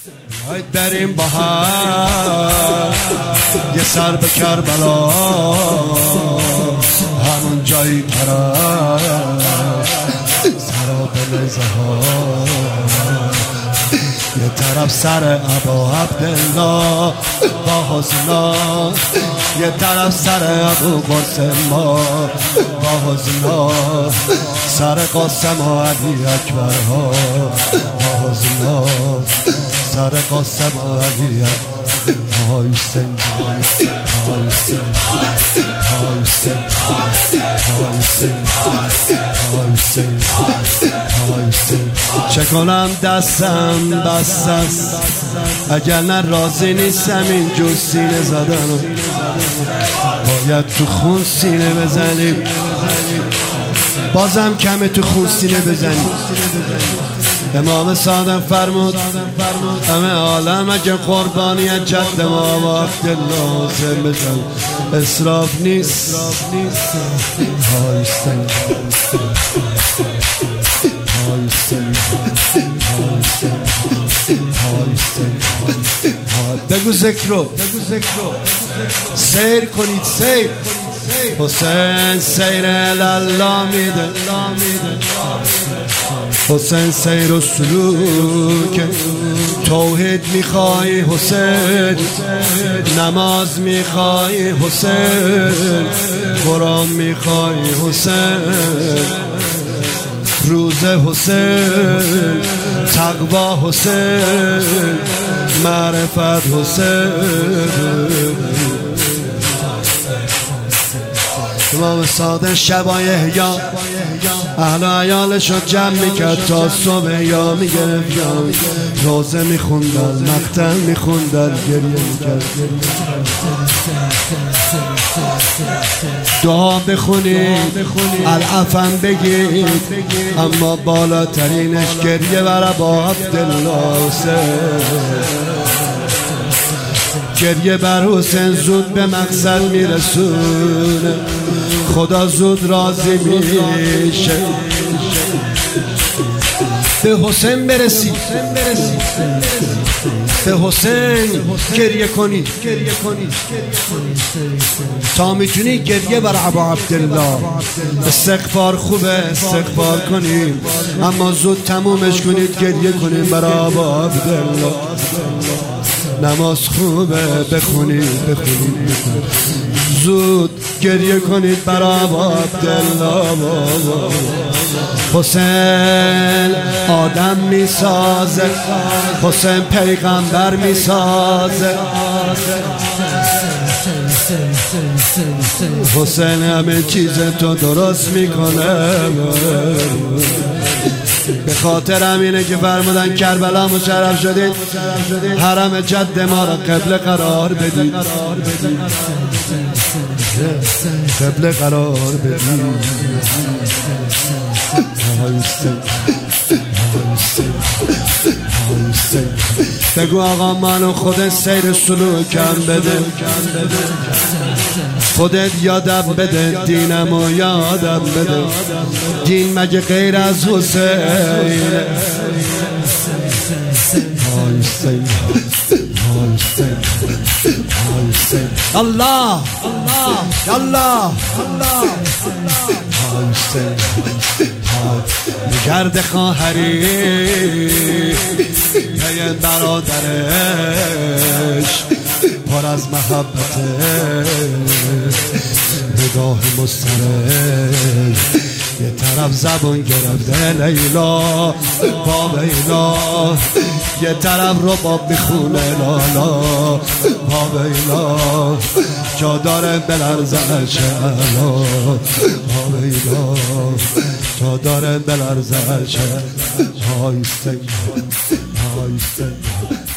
باید بریم با هم یه سر به کربلا، همون جایی طرف سراب نیزه ها، یه طرف سر ابا عبدالله با حسنا، یه طرف سر ابو قاسم با حسنا، سر قاسم و علی اکبر ها با حسنا، سر قاسم و علی اکبر حسین چه کنم دستم بست است، اگر نه راضی نیستم اینجور سینه زدن، باید تو خون سینه بزنیم، بازم کمه تو خون سینه بزنیم. امام صادق فرمود همه عالم اگه قربانی جد ما و عبدالله حسین بشن اسراف نیست. بگو ذکرو سیر کنید، سیر حسین سیر الله میده، حسین سیر و سلوک توحید میخوای حسین، نماز میخوای حسین، قرآن میخوای حسین، روزه حسین، تقوا حسین، معرفت حسین. امام صادق شبای احیا اهل عیالش رو جمع میکرد تا صبح یا میگرفت یا روزه میخوندن، مقتل میخوندن، گریه میکرد. دعا بخونید، العفم بگید، اما بالاترینش گریه بر با عبدالله حسین، گریه بر حسین زود به مقصد میرسونه، خدا زود راضی میشه. به حسین برسی، به حسین گریه کنی تا میتونی گریه بر ابا عبدالله. استغفار خوبه، استغفار کنیم، اما زود تمومش کنید، گریه کنیم بر ابا عبدالله. نماز خوبه، بخونید زود گریه کنید برای عبدالله. حسین آدم میسازه، حسین پیغمبر میسازه، حسین همه چیز تو درست میکنه. به خاطر همینه که فرمودن کربلا مشرف شدید، حرم جد ما را قبله قرار بدید، قبله قرار بدید. بگو آقا منو خودت سیر سلوکم بده، خودت یادم بده، دینمو یادم بده، دین مگه غیر از حسین؟ الله الله گرد خواهری پی برادرش پر از محبته، نگاه مسترش یه طرف زبون گرفته لیلا با لیلا، یه طرف رباب میخونه لالا با لیلا، جا داره بلرزه شعلا با لیلا، جا داره بلرزه شعلا.